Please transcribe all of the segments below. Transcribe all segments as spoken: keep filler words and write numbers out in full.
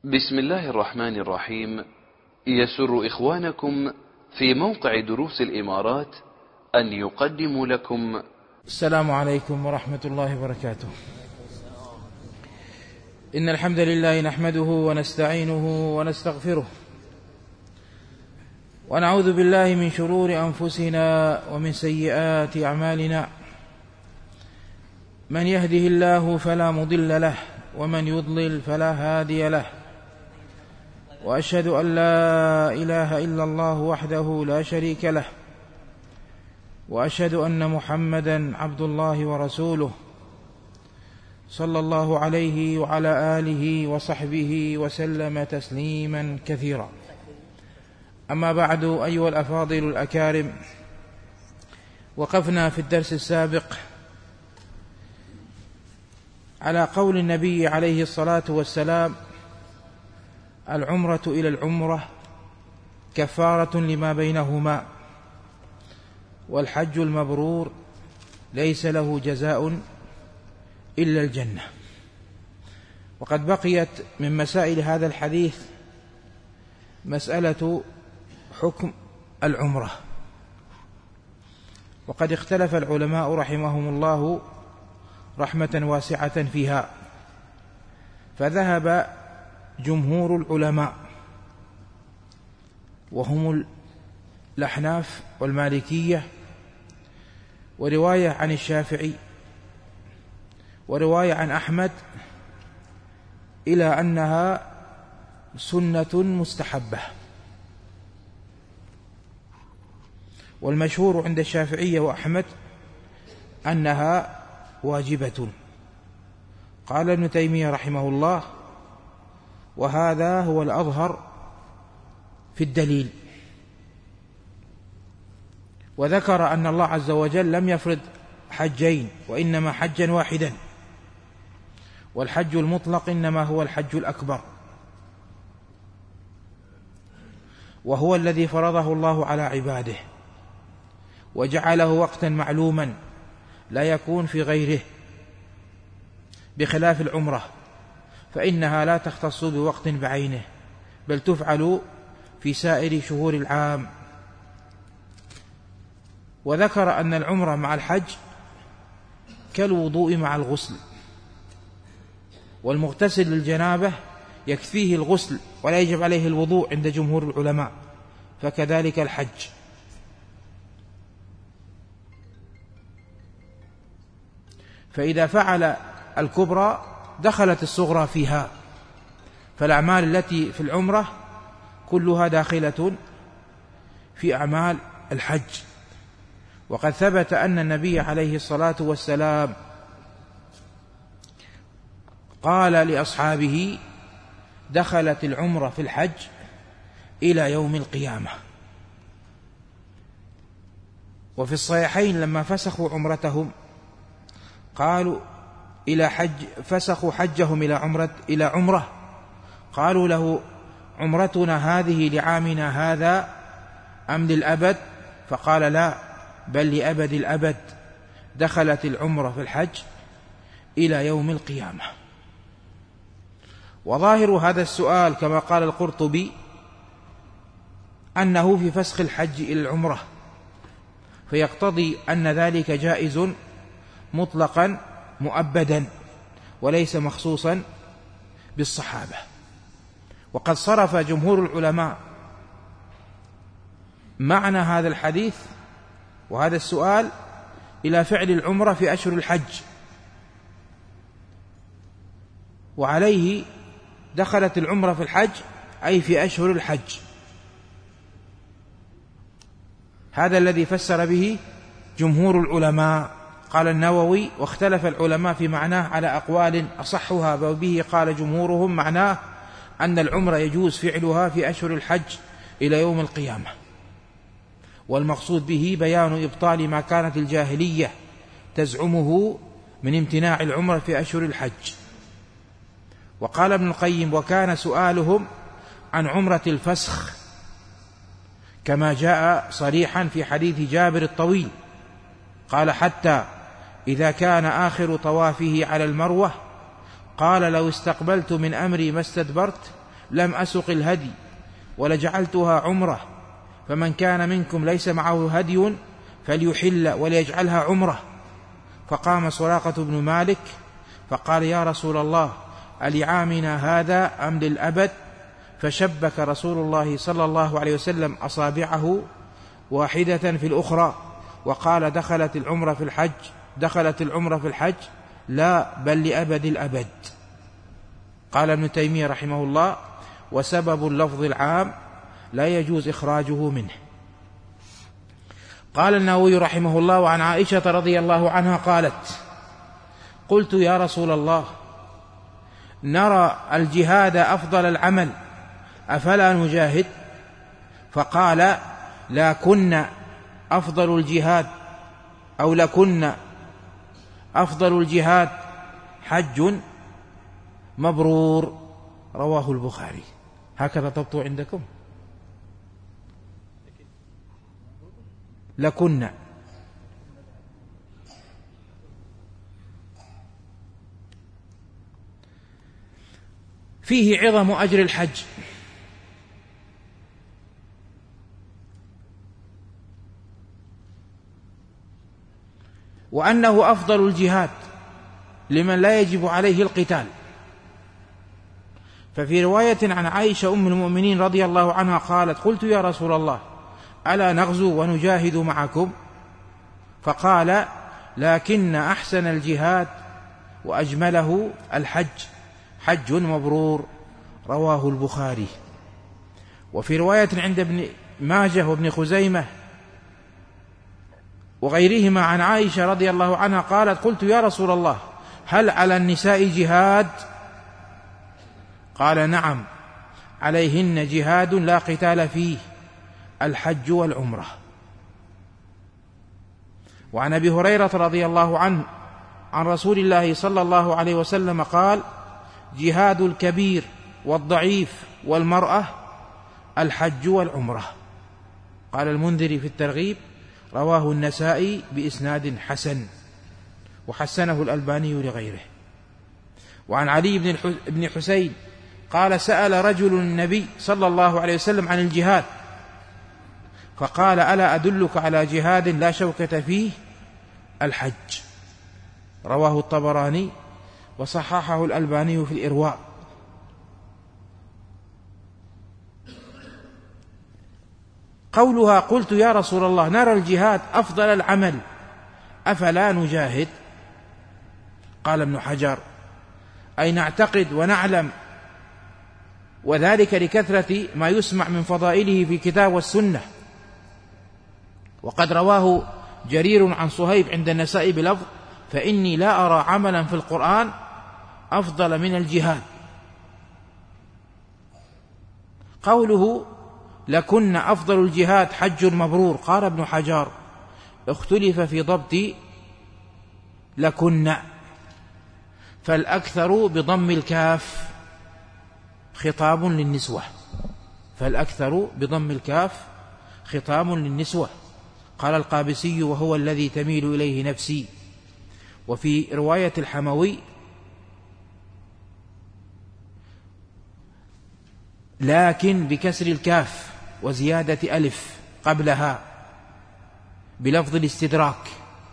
بسم الله الرحمن الرحيم. يسر إخوانكم في موقع دروس الإمارات أن يقدموا لكم السلام عليكم ورحمة الله وبركاته. إن الحمد لله نحمده ونستعينه ونستغفره ونعوذ بالله من شرور أنفسنا ومن سيئات أعمالنا. من يهده الله فلا مضل له ومن يضلل فلا هادي له، وأشهد أن لا إله إلا الله وحده لا شريك له، وأشهد أن محمدا عبد الله ورسوله صلى الله عليه وعلى آله وصحبه وسلم تسليما كثيرا. أما بعد، أيها الأفاضل الأكارم، وقفنا في الدرس السابق على قول النبي عليه الصلاة والسلام: العمرة إلى العمرة كفارة لما بينهما، والحج المبرور ليس له جزاء إلا الجنة. وقد بقيت من مسائل هذا الحديث مسألة حكم العمرة، وقد اختلف العلماء رحمهم الله رحمة واسعة فيها. فذهب جمهور العلماء وهم الأحناف والمالكية، ورواية عن الشافعي ورواية عن أحمد، إلى أنها سنة مستحبة. والمشهور عند الشافعية وأحمد أنها واجبة. قال ابن تيمية رحمه الله: وهذا هو الأظهر في الدليل. وذكر أن الله عز وجل لم يفرض حجين، وإنما حجا واحدا، والحج المطلق إنما هو الحج الأكبر، وهو الذي فرضه الله على عباده وجعله وقتا معلوما لا يكون في غيره، بخلاف العمرة فإنها لا تختص بوقت بعينه، بل تفعل في سائر شهور العام. وذكر أن العمرة مع الحج كالوضوء مع الغسل، والمغتسل للجنابة يكفيه الغسل ولا يجب عليه الوضوء عند جمهور العلماء، فكذلك الحج. فإذا فعل الكبرى دخلت الصغرى فيها، فالأعمال التي في العمرة كلها داخلة في أعمال الحج. وقد ثبت أن النبي عليه الصلاة والسلام قال لأصحابه: دخلت العمرة في الحج إلى يوم القيامة. وفي الصحيحين لما فسخوا عمرتهم قالوا إلى حج فسخوا حجهم إلى عمرة إلى عمرة قالوا له: عمرتنا هذه لعامنا هذا أم للأبد؟ فقال: لا، بل لأبد الأبد. دخلت العمرة في الحج إلى يوم القيامة. وظاهر هذا السؤال كما قال القرطبي أنه في فسخ الحج إلى العمرة، فيقتضي أن ذلك جائز مطلقا مؤبدا وليس مخصوصا بالصحابة. وقد صرف جمهور العلماء معنى هذا الحديث وهذا السؤال إلى فعل العمرة في أشهر الحج، وعليه دخلت العمرة في الحج أي في أشهر الحج. هذا الذي فسر به جمهور العلماء. قال النووي: واختلف العلماء في معناه على أقوال، أصحها وبه قال جمهورهم معناه أن العمرة يجوز فعلها في أشهر الحج إلى يوم القيامة، والمقصود به بيان إبطال ما كانت الجاهلية تزعمه من امتناع العمرة في أشهر الحج. وقال ابن القيم: وكان سؤالهم عن عمرة الفسخ كما جاء صريحا في حديث جابر الطويل. قال: حتى إذا كان آخر طوافه على المروة قال: لو استقبلت من أمري ما استدبرت، لم أسق الهدي ولجعلتها عمرة، فمن كان منكم ليس معه هدي فليحل وليجعلها عمرة. فقام سراقة بن مالك فقال يا رسول الله ألعامنا هذا أم للأبد؟ فشبك رسول الله صلى الله عليه وسلم أصابعه واحدة في الأخرى وقال دخلت العمرة في الحج دخلت العمرة في الحج لا بل لأبد الأبد. قال ابن تيمية رحمه الله وسبب اللفظ العام لا يجوز إخراجه منه. قال النووي رحمه الله وعن عائشة رضي الله عنها قالت قلت يا رسول الله نرى الجهاد أفضل العمل أفلا نجاهد؟ فقال لكن أفضل الجهاد أو لكن أفضل الجهاد حج مبرور. رواه البخاري. هكذا ضبطوا عندكم؟ لكن فيه عظم أجر الحج، وأنه أفضل الجهاد لمن لا يجب عليه القتال. ففي رواية عن عائشة أم المؤمنين رضي الله عنها قالت قلت يا رسول الله ألا نغزو ونجاهد معكم؟ فقال لكن أحسن الجهاد وأجمله الحج حج مبرور. رواه البخاري. وفي رواية عند ابن ماجه وابن خزيمة وغيرهما عن عائشة رضي الله عنها قالت قلت يا رسول الله هل على النساء جهاد؟ قال نعم عليهن جهاد لا قتال فيه الحج والعمرة. وعن أبي هريرة رضي الله عنه عن رسول الله صلى الله عليه وسلم قال جهاد الكبير والضعيف والمرأة الحج والعمرة. قال المنذري في الترغيب رواه النسائي بإسناد حسن وحسنه الألباني لغيره. وعن علي بن حسين قال سأل رجل النبي صلى الله عليه وسلم عن الجهاد فقال ألا أدلك على جهاد لا شوكة فيه الحج. رواه الطبراني وصححه الألباني في الإرواء. قولها قلت يا رسول الله نرى الجهاد أفضل العمل أفلا نجاهد؟ قال ابن حجر أي نعتقد ونعلم، وذلك لكثرة ما يسمع من فضائله في الكتاب والسنة. وقد رواه جرير عن صهيب عند النسائي بلفظ فإني لا أرى عملا في القرآن أفضل من الجهاد. قوله لكن أفضل الجهاد حج مبرور قال ابن حجر اختلف في ضبط لكن، فالأكثر بضم الكاف خطاب للنسوة فالأكثر بضم الكاف خطاب للنسوة. قال القابسي وهو الذي تميل إليه نفسي. وفي رواية الحموي لكن بكسر الكاف وزيادة ألف قبلها بلفظ الاستدراك،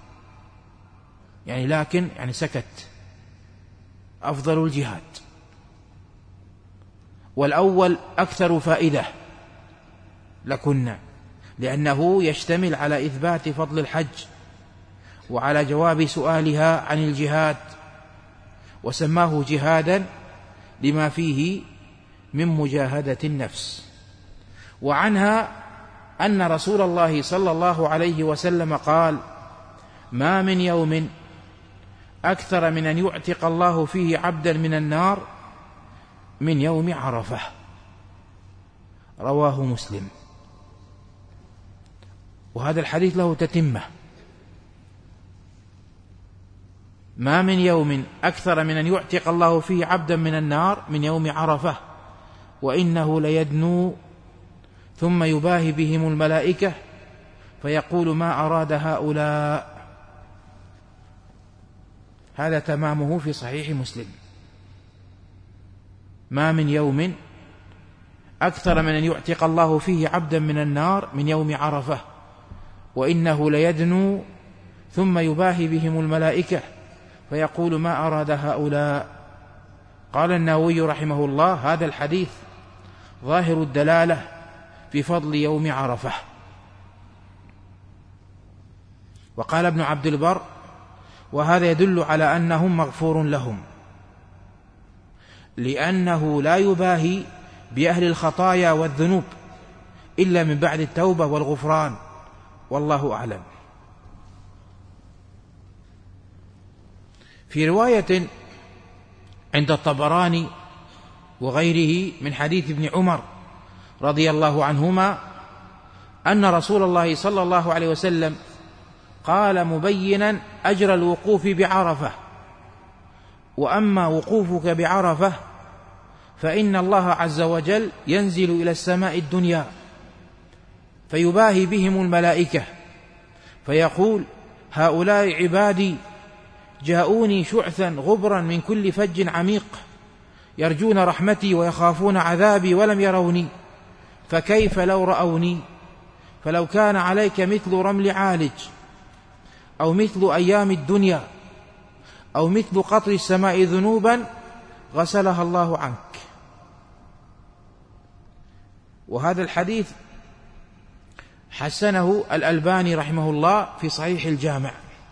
يعني لكن يعني سكت أفضل الجهاد. والأول أكثر فائدة لكن لأنه يشتمل على إثبات فضل الحج وعلى جواب سؤالها عن الجهاد، وسماه جهادا لما فيه من مجاهدة النفس. وعنها أن رسول الله صلى الله عليه وسلم قال ما من يوم أكثر من أن يعتق الله فيه عبدا من النار من يوم عرفة. رواه مسلم. وهذا الحديث له تتمة ما من يوم أكثر من أن يعتق الله فيه عبدا من النار من يوم عرفة وإنه ليدنو ثم يباهي بهم الملائكة فيقول ما أراد هؤلاء. هذا تمامه في صحيح مسلم. ما من يوم أكثر من أن يعتق الله فيه عبدا من النار من يوم عرفة، وإنه ليدنو ثم يباهي بهم الملائكة فيقول ما أراد هؤلاء. قال النووي رحمه الله هذا الحديث ظاهر الدلالة في فضل يوم عرفة. وقال ابن عبد البر وهذا يدل على أنهم مغفور لهم، لأنه لا يباهي بأهل الخطايا والذنوب إلا من بعد التوبة والغفران، والله أعلم. في رواية عند الطبراني وغيره من حديث ابن عمر رضي الله عنهما أن رسول الله صلى الله عليه وسلم قال مبينا أجر الوقوف بعرفة: وأما وقوفك بعرفة فإن الله عز وجل ينزل إلى السماء الدنيا فيباهي بهم الملائكة فيقول هؤلاء عبادي جاءوني شعثا غبرا من كل فج عميق يرجون رحمتي ويخافون عذابي ولم يروني، فكيف لو رأوني؟ فلو كان عليك مثل رمل عالج أو مثل أيام الدنيا أو مثل قطر السماء ذنوبا غسلها الله عنك. وهذا الحديث حسنه الألباني رحمه الله في صحيح الجامع.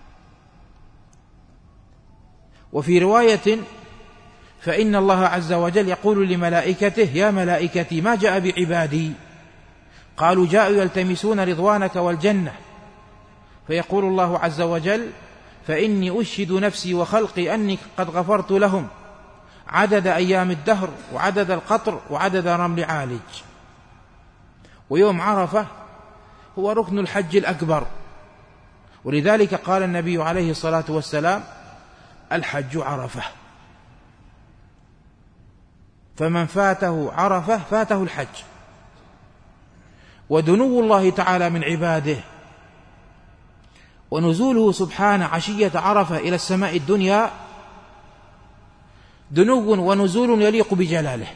وفي رواية فإن الله عز وجل يقول لملائكته يا ملائكتي ما جاء بعبادي؟ قالوا جاءوا يلتمسون رضوانك والجنة، فيقول الله عز وجل فإني أشهد نفسي وخلقي أني قد غفرت لهم عدد أيام الدهر وعدد القطر وعدد رمل عالج. ويوم عرفة هو ركن الحج الأكبر، ولذلك قال النبي عليه الصلاة والسلام الحج عرفة، فمن فاته عرفة فاته الحج. ودنو الله تعالى من عباده ونزوله سبحانه عشية عرفة إلى السماء الدنيا دنو ونزول يليق بجلاله،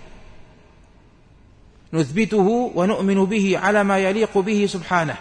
نثبته ونؤمن به على ما يليق به سبحانه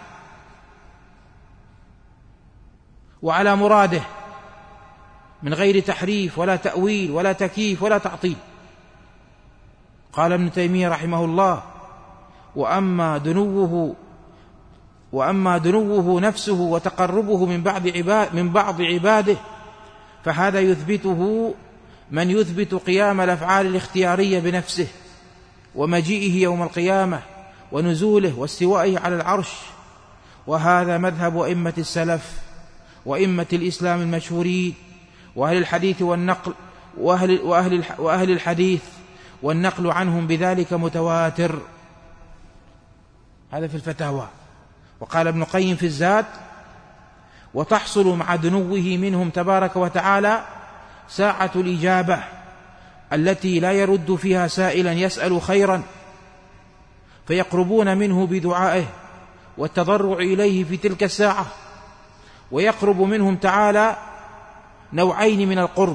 وعلى مراده من غير تحريف ولا تأويل ولا تكييف ولا تعطيل. قال ابن تيمية رحمه الله وأما دنوه وأما دنوه نفسه وتقربه من بعض عباد من بعض عباده فهذا يثبته من يثبت قيام الأفعال الاختيارية بنفسه ومجيئه يوم القيامة ونزوله واستوائه على العرش. وهذا مذهب أئمة السلف وأئمة الإسلام المشهورين وأهل الحديث والنقل وأهل, وأهل, وأهل الحديث والنقل عنهم بذلك متواتر. هذا في الفتاوى. وقال ابن القيم في الزاد وتحصل مع دنوه منهم تبارك وتعالى ساعة الإجابة التي لا يرد فيها سائلا يسأل خيرا، فيقربون منه بدعائه والتضرع إليه في تلك الساعة. ويقرب منهم تعالى نوعين من القرب: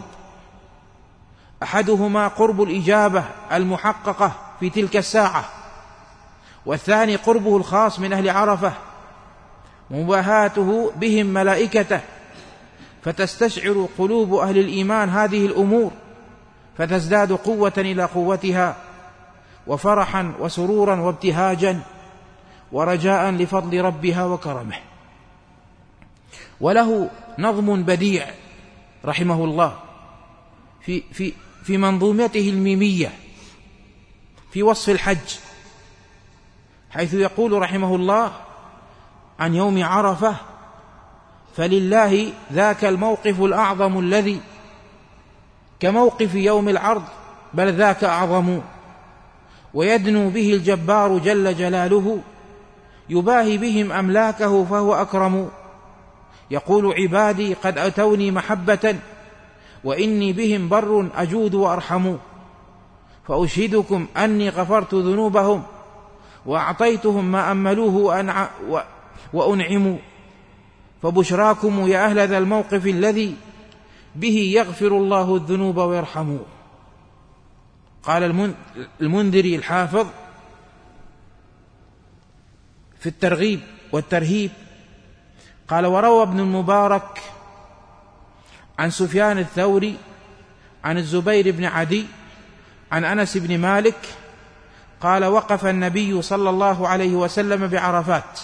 أحدهما قرب الإجابة المحققة في تلك الساعة، والثاني قربه الخاص من أهل عرفة مباهاته بهم ملائكته، فتستشعر قلوب أهل الإيمان هذه الأمور فتزداد قوة إلى قوتها وفرحا وسرورا وابتهاجا ورجاء لفضل ربها وكرمه. وله نظم بديع رحمه الله في, في, في منظومته الميمية في وصف الحج، حيث يقول رحمه الله عن يوم عرفة فلله ذاك الموقف الأعظم الذي كموقف يوم العرض بل ذاك أعظم، ويدنو به الجبار جل جلاله يباهي بهم أملاكه فهو أكرم. يقول عبادي قد أتوني محبة وإني بهم بر أجود وأرحم، فأشهدكم أني غفرت ذنوبهم وأعطيتهم ما أملوه وأنعموا، فبشراكم يا أهل ذا الموقف الذي به يغفر الله الذنوب ويرحمه. قال المنذري الحافظ في الترغيب والترهيب قال: وروى ابن المبارك عن سفيان الثوري عن الزبير بن عدي عن أنس بن مالك قال: وقف النبي صلى الله عليه وسلم بعرفات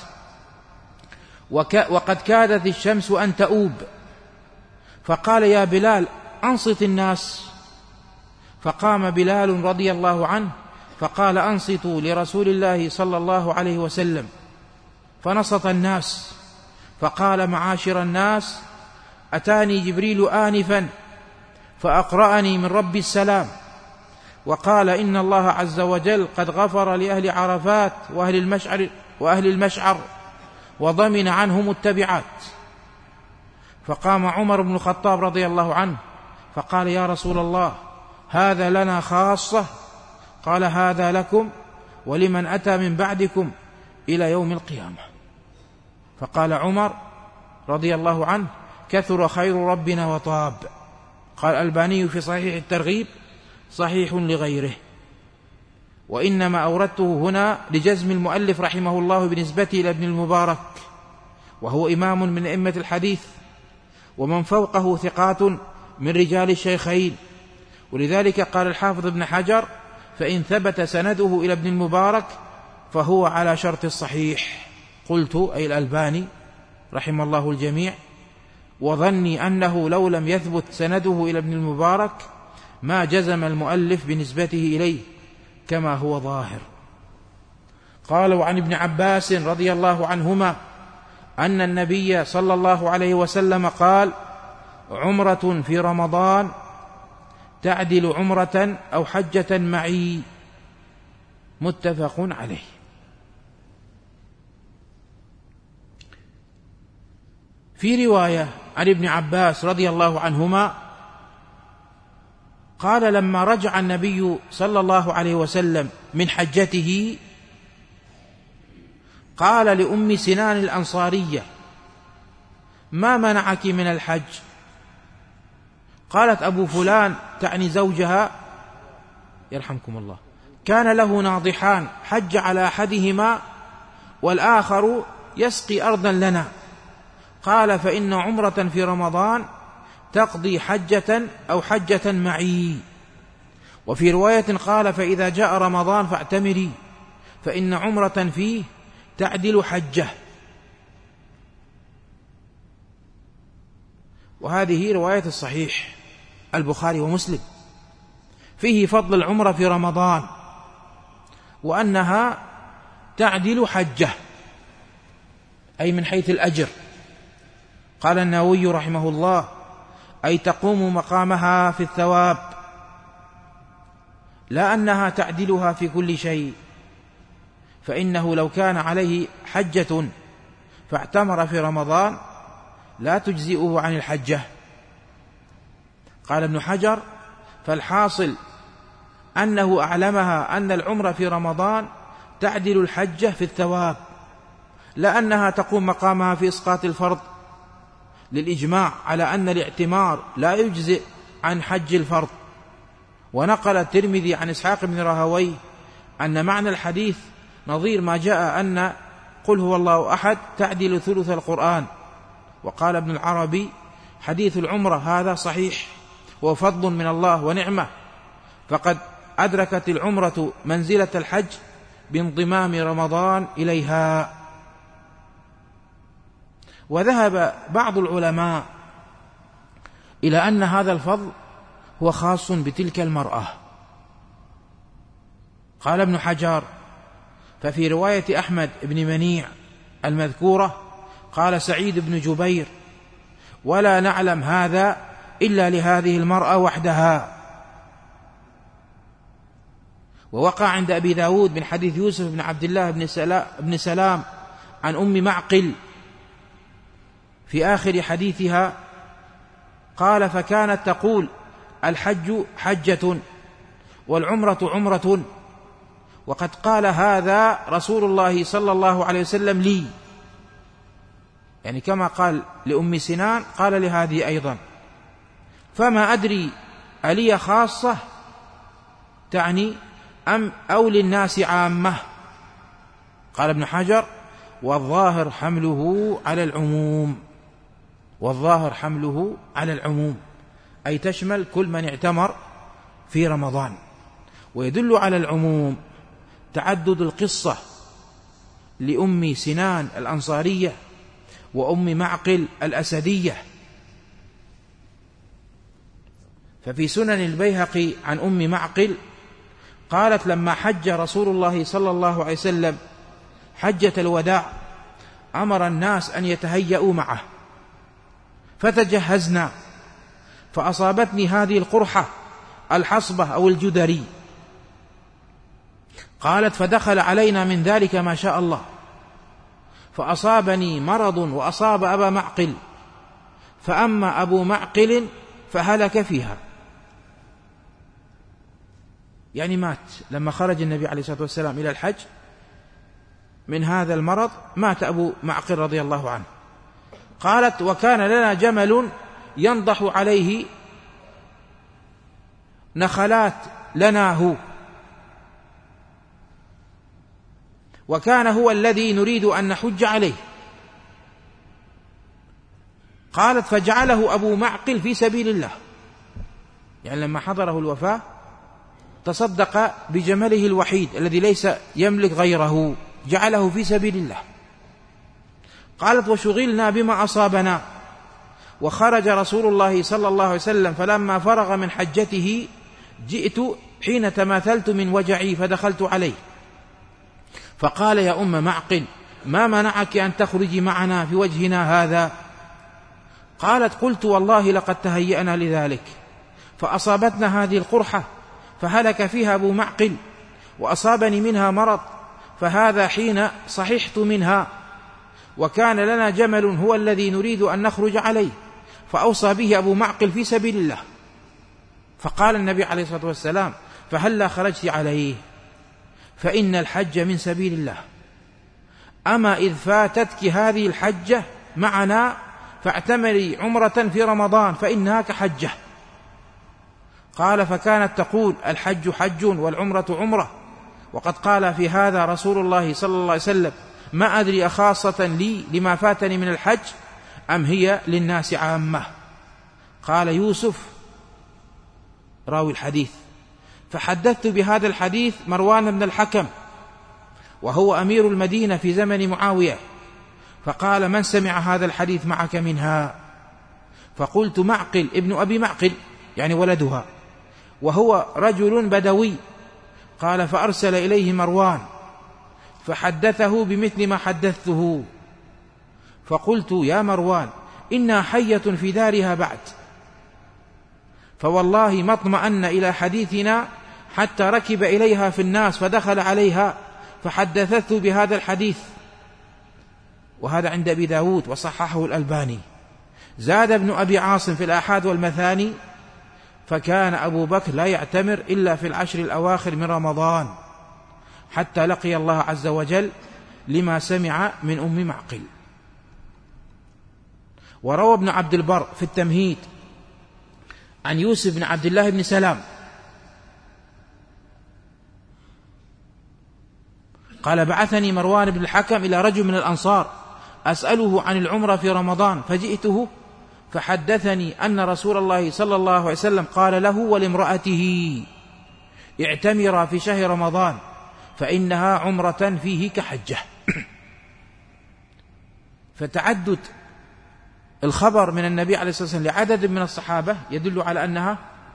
وقد كادت الشمس أن تؤوب، فقال: يا بلال أنصت الناس. فقام بلال رضي الله عنه فقال: أنصتوا لرسول الله صلى الله عليه وسلم. فنصت الناس، فقال: معاشر الناس، أتاني جبريل آنفا فأقرأني من رب السلام وقال: إن الله عز وجل قد غفر لأهل عرفات وأهل المشعر, وأهل المشعر وضمن عنهم التبعات. فقام عمر بن الخطاب رضي الله عنه فقال: يا رسول الله، هذا لنا خاصة؟ قال: هذا لكم ولمن أتى من بعدكم إلى يوم القيامة. فقال عمر رضي الله عنه: كثر خير ربنا وطاب. قال الألباني في صحيح الترغيب: صحيح لغيره. وإنما أوردته هنا لجزم المؤلف رحمه الله بنسبته إلى ابن المبارك، وهو إمام من أئمة الحديث، ومن فوقه ثقات من رجال الشيخين. ولذلك قال الحافظ ابن حجر: فإن ثبت سنده إلى ابن المبارك فهو على شرط الصحيح. قلت أي الألباني رحم الله الجميع: وظني أنه لو لم يثبت سنده إلى ابن المبارك ما جزم المؤلف بنسبته إليه كما هو ظاهر. قال: وعن ابن عباس رضي الله عنهما أن النبي صلى الله عليه وسلم قال: عمرة في رمضان تعدل عمرة أو حجة معي. متفق عليه. في رواية عن ابن عباس رضي الله عنهما قال: لما رجع النبي صلى الله عليه وسلم من حجته قال لأم سنان الأنصارية: ما منعك من الحج؟ قالت: أبو فلان، تعني زوجها يرحمكم الله، كان له ناضحان، حج على أحدهما والآخر يسقي أرضا لنا. قال: فإن عمرة في رمضان تقضي حجة أو حجة معي. وفي رواية قال: فإذا جاء رمضان فاعتمري، فإن عمرة فيه تعدل حجة. وهذه رواية الصحيح البخاري ومسلم، فيه فضل العمرة في رمضان وأنها تعدل حجة، أي من حيث الأجر. قال النووي رحمه الله: أي تقوم مقامها في الثواب، لا أنها تعدلها في كل شيء، فإنه لو كان عليه حجة فاعتمر في رمضان لا تجزئه عن الحجة. قال ابن حجر: فالحاصل أنه أعلمها أن العمرة في رمضان تعدل الحجة في الثواب، لا أنها تقوم مقامها في إسقاط الفرض، للإجماع على أن الاعتمار لا يجزئ عن حج الفرض. ونقل الترمذي عن إسحاق بن راهويه أن معنى الحديث نظير ما جاء أن قل هو الله أحد تعدل ثلث القرآن. وقال ابن العربي: حديث العمرة هذا صحيح وفضل من الله ونعمة، فقد أدركت العمرة منزلة الحج بانضمام رمضان إليها. وذهب بعض العلماء إلى أن هذا الفضل هو خاص بتلك المرأة. قال ابن حجر: ففي رواية أحمد بن منيع المذكورة قال سعيد بن جبير: ولا نعلم هذا إلا لهذه المرأة وحدها. ووقع عند أبي داود من حديث يوسف بن عبد الله بن سلام عن أم معقل في آخر حديثها قال: فكانت تقول: الحج حجة والعمرة عمرة، وقد قال هذا رسول الله صلى الله عليه وسلم لي، يعني كما قال لأم سنان قال لهذه أيضا. فما أدري ألي خاصة تعني أم أو للناس عامة. قال ابن حجر: والظاهر حمله على العموم، والظاهر حمله على العموم، أي تشمل كل من اعتمر في رمضان. ويدل على العموم تعدد القصة لأم سنان الأنصارية وأم معقل الأسدية. ففي سنن البيهقي عن أم معقل قالت: لما حج رسول الله صلى الله عليه وسلم حجة الوداع أمر الناس أن يتهيأوا معه، فتجهزنا، فأصابتني هذه القرحة الحصبة أو الجدري. قالت: فدخل علينا من ذلك ما شاء الله، فأصابني مرض وأصاب أبا معقل، فأما أبو معقل فهلك فيها، يعني مات لما خرج النبي عليه الصلاة والسلام إلى الحج من هذا المرض، مات أبو معقل رضي الله عنه. قالت: وكان لنا جمل ينضح عليه نخلات لنا هو، وكان هو الذي نريد أن نحج عليه. قالت: فجعله أبو معقل في سبيل الله، يعني لما حضره الوفاة تصدق بجمله الوحيد الذي ليس يملك غيره، جعله في سبيل الله. قالت: وشغلنا بما أصابنا، وخرج رسول الله صلى الله عليه وسلم، فلما فرغ من حجته جئت حين تماثلت من وجعي فدخلت عليه، فقال: يا أم معقل، ما منعك أن تخرجي معنا في وجهنا هذا؟ قالت: قلت والله لقد تهيأنا لذلك، فأصابتنا هذه القرحة فهلك فيها أبو معقل، وأصابني منها مرض، فهذا حين صححت منها، وكان لنا جمل هو الذي نريد أن نخرج عليه، فأوصى به أبو معقل في سبيل الله. فقال النبي عليه الصلاة والسلام: فهلا خرجت عليه؟ فإن الحج من سبيل الله، أما إذ فاتتك هذه الحجة معنا فاعتمري عمرة في رمضان فإنها كحجة. قال: فكانت تقول: الحج حج والعمرة عمرة، وقد قال في هذا رسول الله صلى الله عليه وسلم: ما أدري أخاصة لي لما فاتني من الحج أم هي للناس عامة. قال يوسف راوي الحديث: فحدثت بهذا الحديث مروان بن الحكم وهو أمير المدينة في زمن معاوية، فقال: من سمع هذا الحديث معك منها؟ فقلت: معقل ابن أبي معقل، يعني ولدها، وهو رجل بدوي. قال: فأرسل إليه مروان فحدثه بمثل ما حدثته. فقلت: يا مروان، إنها حية في دارها بعد، فوالله ما اطمأن إلى حديثنا حتى ركب إليها في الناس فدخل عليها فحدثته بهذا الحديث. وهذا عند أبي داود وصححه الألباني. زاد ابن أبي عاصم في الآحاد والمثاني: فكان أبو بكر لا يعتمر إلا في العشر الأواخر من رمضان حتى لقي الله عز وجل، لما سمع من أم معقل. وروى ابن عبد البر في التمهيد عن يوسف بن عبد الله بن سلام قال: بعثني مروان بن الحكم إلى رجل من الأنصار أسأله عن العمرة في رمضان، فجئته فحدثني أن رسول الله صلى الله عليه وسلم قال له ولامرأته: اعتمرا في شهر رمضان فإنها عمرة فيه كحجة. فتعدد الخبر من النبي عليه الصلاة والسلام لعدد من الصحابة يدل على أنها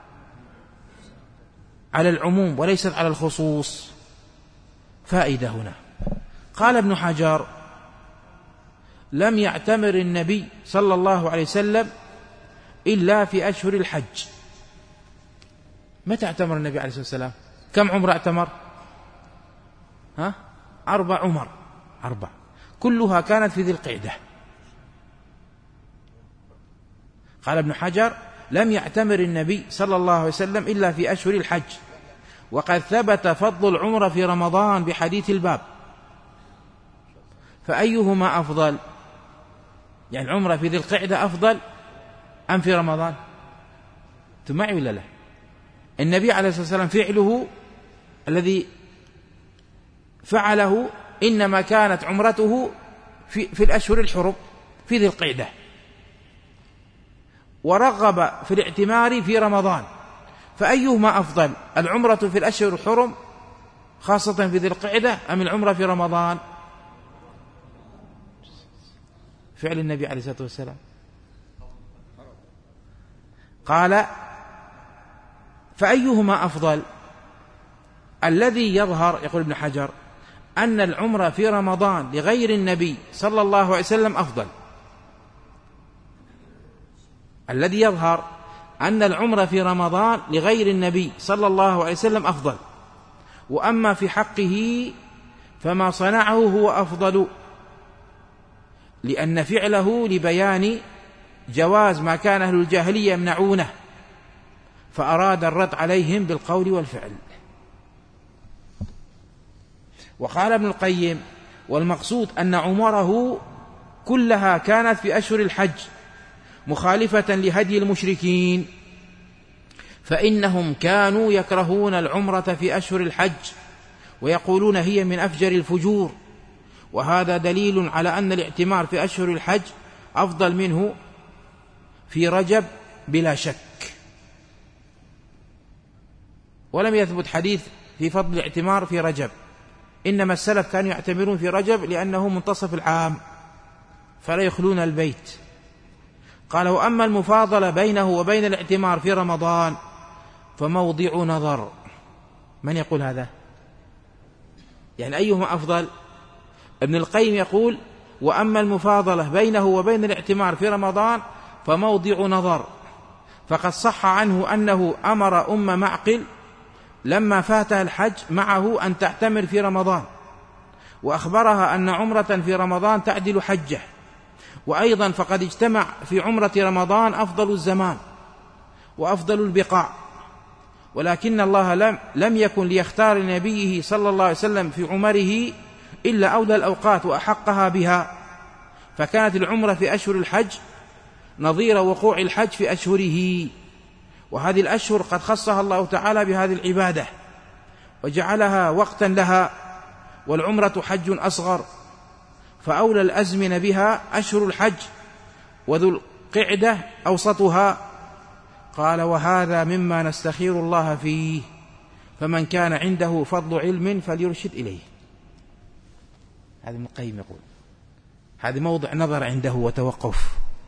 على العموم وليست على الخصوص. فائدة هنا. قال ابن حجر: لم يعتمر النبي صلى الله عليه وسلم إلا في أشهر الحج. متى اعتمر النبي عليه الصلاة والسلام؟ كم عمر اعتمر؟ ها؟ أربع عمر، أربع، كلها كانت في ذي القعدة. قال ابن حجر: لم يعتمر النبي صلى الله عليه وسلم إلا في أشهر الحج، وقد ثبت فضل العمرة في رمضان بحديث الباب، فأيهما أفضل؟ يعني العمرة في ذي القعدة أفضل أم في رمضان؟ تمعي ولا لا؟ النبي عليه الصلاة والسلام فعله الذي فعله إنما كانت عمرته في, في الأشهر الحرم في ذي القعدة، ورغب في الاعتمار في رمضان، فأيهما أفضل، العمرة في الأشهر الحرم خاصة في ذي القعدة أم العمرة في رمضان؟ فعل النبي عليه الصلاة والسلام قال فأيهما أفضل؟ الذي يظهر يقول ابن حجر أن العمرة في رمضان لغير النبي صلى الله عليه وسلم أفضل. الذي يظهر أن العمرة في رمضان لغير النبي صلى الله عليه وسلم أفضل، وأما في حقه فما صنعه هو أفضل، لأن فعله لبيان جواز ما كان أهل الجاهلية يمنعونه، فأراد الرد عليهم بالقول والفعل. وقال ابن القيم والمقصود أن عمره كلها كانت في أشهر الحج مخالفة لهدي المشركين، فإنهم كانوا يكرهون العمرة في أشهر الحج ويقولون هي من أفجر الفجور، وهذا دليل على أن الاعتمار في أشهر الحج أفضل منه في رجب بلا شك. ولم يثبت حديث في فضل الاعتمار في رجب، إنما السلف كانوا يعتمرون في رجب لأنه منتصف العام فلا يخلون البيت. قال وأما المفاضلة بينه وبين الاعتمار في رمضان فموضع نظر. من يقول هذا؟ يعني أيهما أفضل؟ ابن القيم يقول وأما المفاضلة بينه وبين الاعتمار في رمضان فموضع نظر، فقد صح عنه أنه أمر أم معقل لما فاتها الحج معه أن تعتمر في رمضان، وأخبرها أن عمرة في رمضان تعدل حجة، وأيضا فقد اجتمع في عمرة رمضان أفضل الزمان وأفضل البقاع، ولكن الله لم, لم يكن ليختار لنبيه صلى الله عليه وسلم في عمره إلا أولى الأوقات وأحقها بها، فكانت العمرة في أشهر الحج نظير وقوع الحج في أشهره، وهذه الأشهر قد خصها الله تعالى بهذه العبادة وجعلها وقتا لها، والعمرة حج أصغر، فأولى الأزمن بها أشهر الحج، وذو القعدة أوسطها. قال وهذا مما نستخير الله فيه، فمن كان عنده فضل علم فليرشد إليه. هذا ابن القيم يقول هذا موضع نظر عنده وتوقف.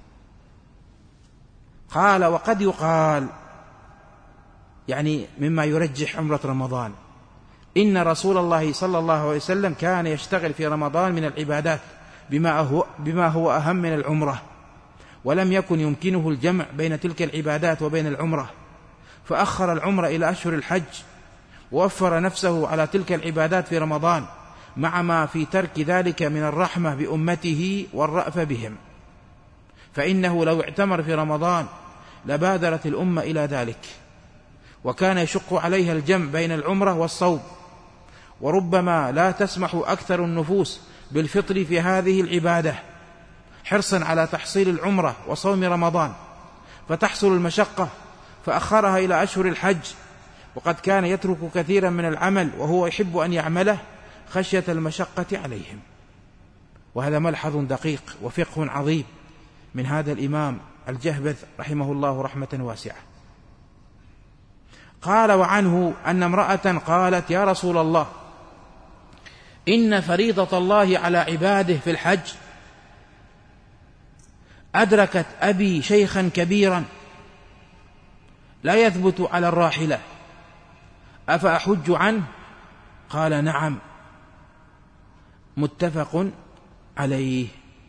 قال وقد يقال يعني مما يرجح عمرة رمضان إن رسول الله صلى الله عليه وسلم كان يشتغل في رمضان من العبادات بما هو, بما هو أهم من العمرة، ولم يكن يمكنه الجمع بين تلك العبادات وبين العمرة، فأخر العمرة إلى أشهر الحج ووفر نفسه على تلك العبادات في رمضان، مع ما في ترك ذلك من الرحمة بأمته والرأفة بهم، فإنه لو اعتمر في رمضان لبادرت الأمة إلى ذلك، وكان يشق عليها الجمع بين العمرة والصوم، وربما لا تسمح أكثر النفوس بالفطر في هذه العبادة حرصا على تحصيل العمرة وصوم رمضان، فتحصل المشقة فأخرها إلى أشهر الحج، وقد كان يترك كثيرا من العمل وهو يحب أن يعمله خشية المشقة عليهم. وهذا ملحظ دقيق وفقه عظيم من هذا الإمام الجهبذ رحمه الله رحمة واسعة. قال وعنه أن امرأة قالت يا رسول الله إن فريضة الله على عباده في الحج أدركت أبي شيخا كبيرا لا يثبت على الراحلة، أفأحج عنه؟ قال نعم، متفق عليه.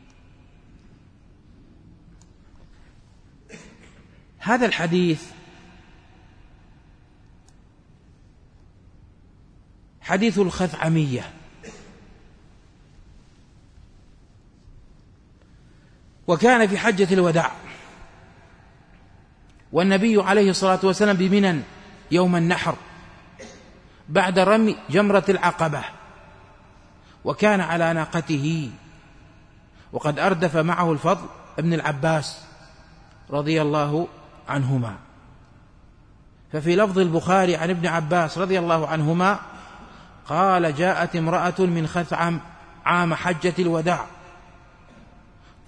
هذا الحديث حديث الخثعمية، وكان في حجة الوداع، والنبي عليه الصلاة والسلام بمنى يوم النحر بعد رمي جمرة العقبة، وكان على ناقته، وقد أردف معه الفضل ابن العباس رضي الله عنهما. ففي لفظ البخاري عن ابن عباس رضي الله عنهما قال جاءت امرأة من خثعم عام حجة الوداع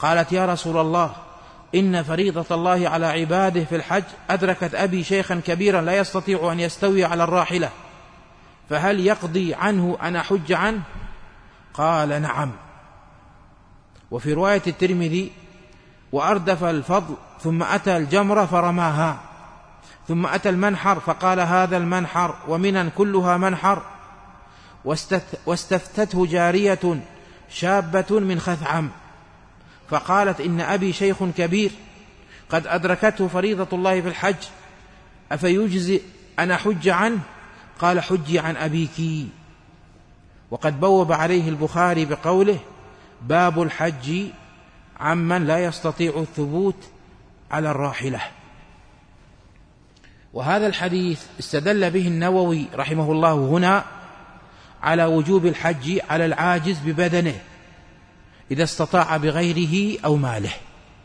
قالت يا رسول الله إن فريضة الله على عباده في الحج أدركت أبي شيخا كبيرا لا يستطيع أن يستوي على الراحلة، فهل يقضي عنه أن أحج عنه؟ قال نعم. وفي رواية الترمذي وأردف الفضل ثم أتى الجمرة فرماها، ثم أتى المنحر فقال هذا المنحر ومنن كلها منحر، واستفتته جارية شابة من خثعم فقالت إن أبي شيخ كبير قد أدركته فريضة الله في الحج أفيجزئ أن أحج عنه؟ قال حجي عن أبيك. وقد بوب عليه البخاري بقوله باب الحج عمن لا يستطيع الثبوت على الراحلة. وهذا الحديث استدل به النووي رحمه الله هنا على وجوب الحج على العاجز ببدنه إذا استطاع بغيره أو ماله.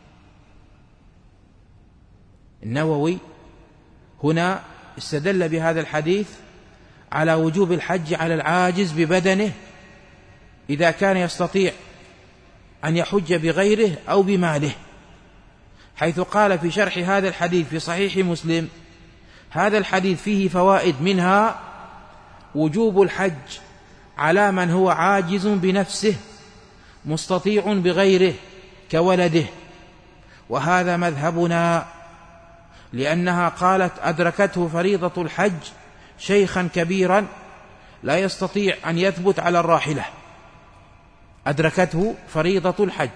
النووي هنا استدل بهذا الحديث على وجوب الحج على العاجز ببدنه إذا كان يستطيع أن يحج بغيره أو بماله، حيث قال في شرح هذا الحديث في صحيح مسلم هذا الحديث فيه فوائد، منها وجوب الحج على من هو عاجز بنفسه مستطيع بغيره كولده، وهذا مذهبنا لأنها قالت أدركته فريضة الحج شيخا كبيرا لا يستطيع أن يثبت على الراحلة، أدركته فريضة الحج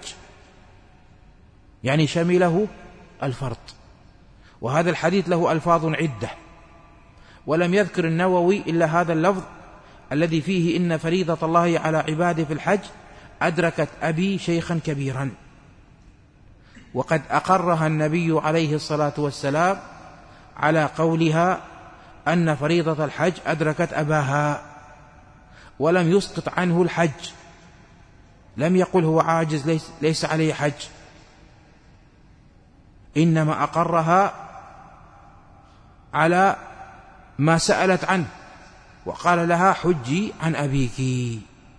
يعني شمله الفرض. وهذا الحديث له ألفاظ عدة، ولم يذكر النووي إلا هذا اللفظ الذي فيه إن فريضة الله على عباده في الحج أدركت أبي شيخا كبيرا، وقد أقرها النبي عليه الصلاة والسلام على قولها أن فريضة الحج أدركت أباها، ولم يسقط عنه الحج، لم يقل هو عاجز ليس, ليس عليه حج، إنما أقرها على ما سألت عنه وقال لها حجي عن أبيك.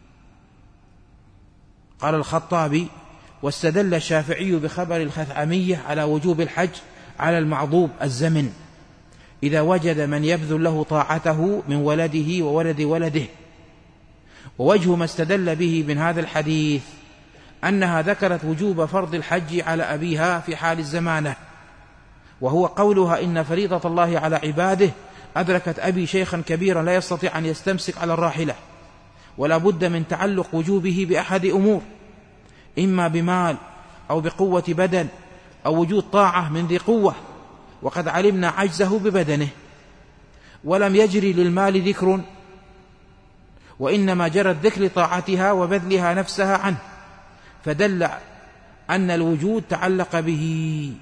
قال الخطابي واستدل الشافعي بخبر الخثعمية على وجوب الحج على المعضوب الزمن إذا وجد من يبذل له طاعته من ولده وولد ولده. ووجه ما استدل به من هذا الحديث أنها ذكرت وجوب فرض الحج على أبيها في حال الزمانة، وهو قولها إن فريضة الله على عباده أدركت أبي شيخا كبيرا لا يستطيع أن يستمسك على الراحلة، ولا بد من تعلق وجوبه بأحد أمور، إما بمال أو بقوة بدن أو وجود طاعة من ذي قوة، وقد علمنا عجزه ببدنه، ولم يجري للمال ذكر، وإنما جرى الذكر لطاعتها وبذلها نفسها عنه، فدل أن الوجود تعلق به.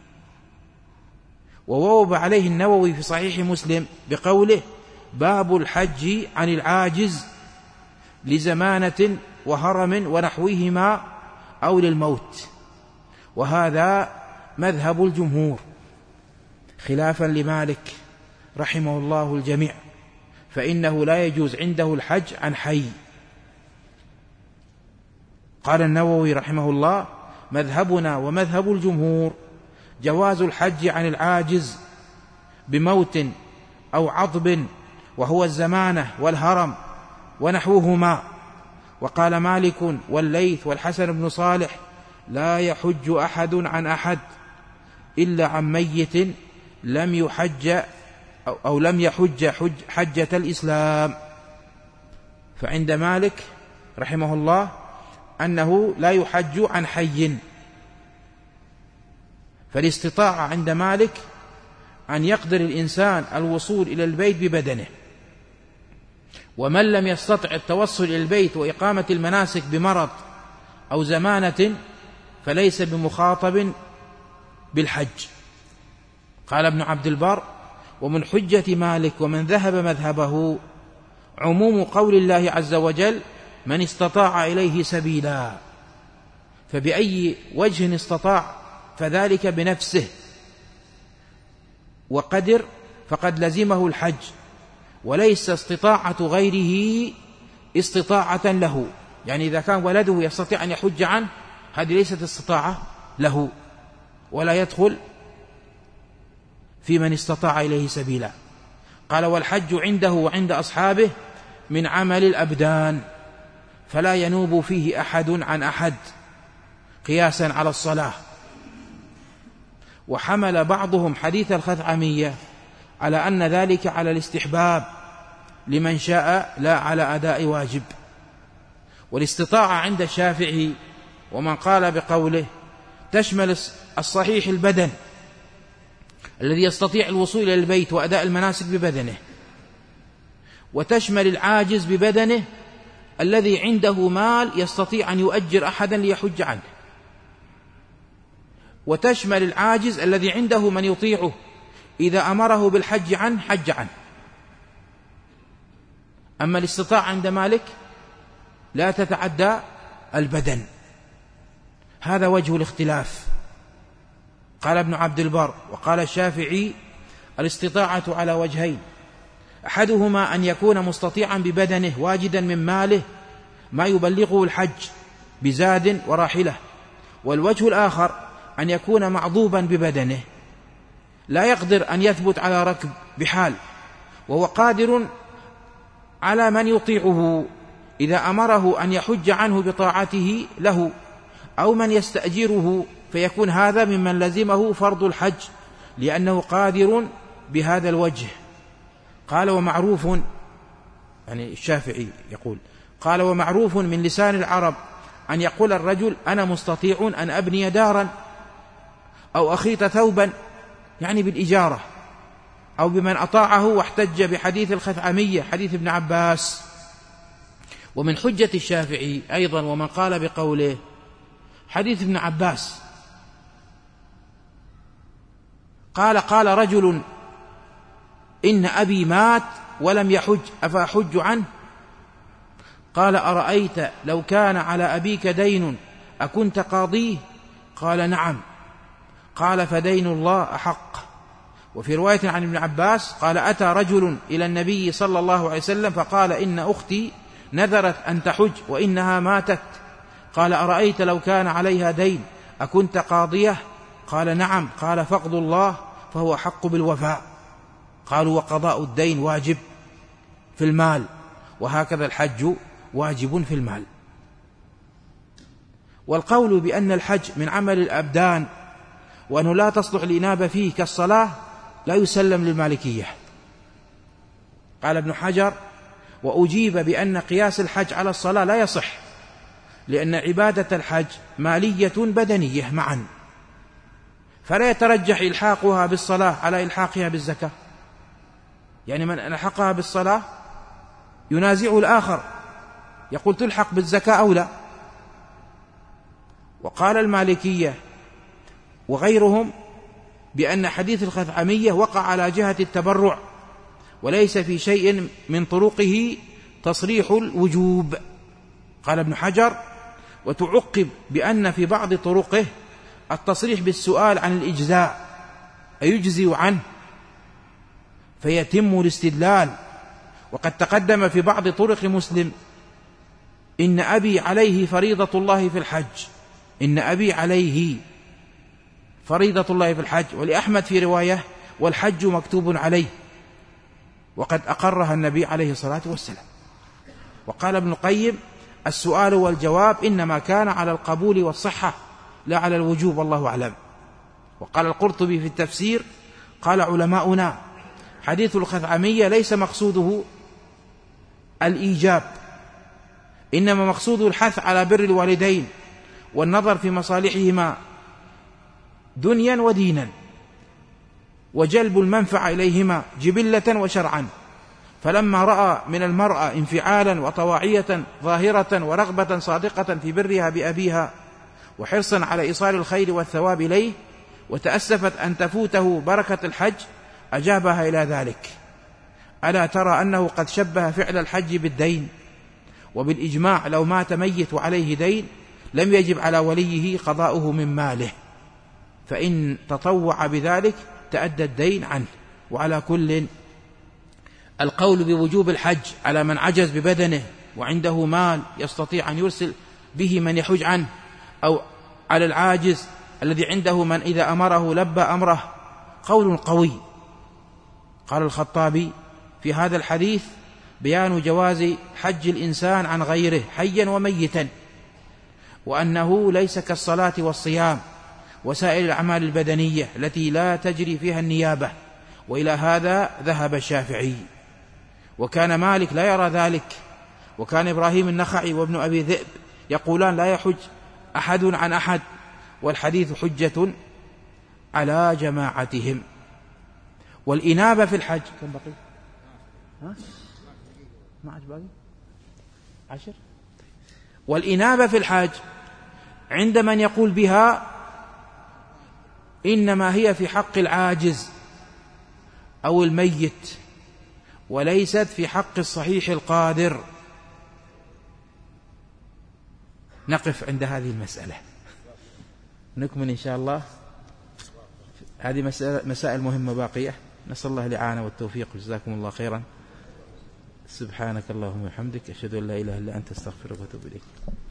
وووب عليه النووي في صحيح مسلم بقوله باب الحج عن العاجز لزمانة وهرم ونحوهما أو للموت، وهذا مذهب الجمهور خلافا لمالك رحمه الله الجميع، فإنه لا يجوز عنده الحج عن حي. قال النووي رحمه الله مذهبنا ومذهب الجمهور جواز الحج عن العاجز بموت أو عضب، وهو الزمانة والهرم ونحوهما. وقال مالك والليث والحسن بن صالح لا يحج أحد عن أحد إلا عن ميت لم يحج أو لم يحج حج حجة الإسلام. فعند مالك رحمه الله أنه لا يحج عن حي، فالاستطاعة عند مالك أن يقدر الإنسان الوصول إلى البيت ببدنه، ومن لم يستطع التوصل إلى البيت وإقامة المناسك بمرض أو زمانة فليس بمخاطب بالحج. قال ابن عبد البر ومن حجة مالك ومن ذهب مذهبه عموم قول الله عز وجل من استطاع إليه سبيلا، فبأي وجه استطاع فذلك بنفسه، وقدر فقد لزمه الحج، وليس استطاعة غيره استطاعة له. يعني إذا كان ولده يستطيع أن يحج عنه هذه ليست استطاعة له، ولا يدخل في من استطاع إليه سبيلا. قال والحج عنده وعند أصحابه من عمل الأبدان فلا ينوب فيه أحد عن أحد قياسا على الصلاة. وحمل بعضهم حديث الخثعمية على أن ذلك على الاستحباب لمن شاء لا على أداء واجب. والاستطاعة عند الشافعي ومن قال بقوله تشمل الصحيح البدن الذي يستطيع الوصول إلى البيت وأداء المناسك ببدنه، وتشمل العاجز ببدنه الذي عنده مال يستطيع أن يؤجر أحدا ليحج عنه، وتشمل العاجز الذي عنده من يطيعه إذا أمره بالحج عنه حج عنه. أما الاستطاعة عند مالك لا تتعدى البدن. هذا وجه الاختلاف. قال ابن عبد البر وقال الشافعي الاستطاعة على وجهين، أحدهما أن يكون مستطيعا ببدنه واجدا من ماله ما يبلغه الحج بزاد وراحلة، والوجه الآخر أن يكون معضوبا ببدنه لا يقدر أن يثبت على ركب بحال، وهو قادر على من يطيعه إذا أمره أن يحج عنه بطاعته له، أو من يستأجره، فيكون هذا ممن لزمه فرض الحج لأنه قادر بهذا الوجه. قال ومعروف، يعني الشافعي يقول قال ومعروف من لسان العرب أن يقول الرجل أنا مستطيع أن أبني دارا أو أخيط ثوبا، يعني بالإجارة، أو بمن أطاعه واحتج بحديث الخثعمية حديث ابن عباس. ومن حجة الشافعي أيضا ومن قال بقوله حديث ابن عباس قال قال رجل إن أبي مات ولم يحج أفأحج عنه؟ قال أرأيت لو كان على أبيك دين أكنت قاضيه؟ قال نعم. قال فدين الله أحق. وفي رواية عن ابن عباس قال أتى رجل إلى النبي صلى الله عليه وسلم فقال إن أختي نذرت أن تحج وإنها ماتت. قال أرأيت لو كان عليها دين أكنت قاضيه؟ قال نعم. قال فقض الله فهو حق بالوفاء. قالوا وقضاء الدين واجب في المال، وهكذا الحج واجب في المال. والقول بأن الحج من عمل الأبدان وأنه لا تصلح الإنابة فيه كالصلاة لا يسلم للمالكية. قال ابن حجر وأجيب بأن قياس الحج على الصلاة لا يصح، لأن عبادة الحج مالية بدنية معا، فلا يترجح إلحاقها بالصلاة على إلحاقها بالزكاة. يعني من ألحقها بالصلاة ينازع الآخر يقول تلحق بالزكاة أو لا. وقال المالكية وغيرهم بأن حديث الخثعمية وقع على جهة التبرع وليس في شيء من طرقه تصريح الوجوب. قال ابن حجر وتعقب بأن في بعض طرقه التصريح بالسؤال عن الإجزاء أيجزي عنه فيتم الاستدلال. وقد تقدم في بعض طرق مسلم إن أبي عليه فريضة الله في الحج، إن أبي عليه فريضة الله في الحج. ولأحمد في رواية والحج مكتوب عليه، وقد أقرها النبي عليه الصلاة والسلام. وقال ابن القيم السؤال والجواب إنما كان على القبول والصحة لا على الوجوب، والله أعلم. وقال القرطبي في التفسير قال علماؤنا حديث الخثعمية ليس مقصوده الإيجاب، إنما مقصوده الحث على بر الوالدين والنظر في مصالحهما دنيا ودينا، وجلب المنفعة إليهما جبلة وشرعا. فلما رأى من المرأة انفعالا وطواعية ظاهرة ورغبة صادقة في برها بأبيها وحرصا على إيصال الخير والثواب إليه، وتأسفت أن تفوته بركة الحج، أجابها إلى ذلك. ألا ترى أنه قد شبه فعل الحج بالدين؟ وبالإجماع لو مات ميت عليه دين لم يجب على وليه قضاؤه من ماله، فإن تطوع بذلك تأدى الدين عنه. وعلى كل القول بوجوب الحج على من عجز ببدنه وعنده مال يستطيع أن يرسل به من يحج عنه، أو على العاجز الذي عنده من إذا أمره لبى أمره قول قوي. قال الخطابي في هذا الحديث بيان جواز حج الإنسان عن غيره حيا وميتا، وأنه ليس كالصلاة والصيام وسائر الأعمال البدنية التي لا تجري فيها النيابة، وإلى هذا ذهب الشافعي، وكان مالك لا يرى ذلك، وكان إبراهيم النخعي وابن أبي ذئب يقولان لا يحج أحد عن أحد، والحديث حجة على جماعتهم. والإنابة في الحج كم بقي؟ ها؟ ما عاد باقي؟ عشر. والإنابة في الحج عند من يقول بها إنما هي في حق العاجز أو الميت، وليست في حق الصحيح القادر. نقف عند هذه المسألة، نكمل إن شاء الله. هذه مسائل مهمة باقية، نسأل الله الإعانة والتوفيق، جزاكم الله خيرا. سبحانك اللهم وبحمدك، أشهد أن لا إله إلا أنت، أستغفرك وأتوب إليك.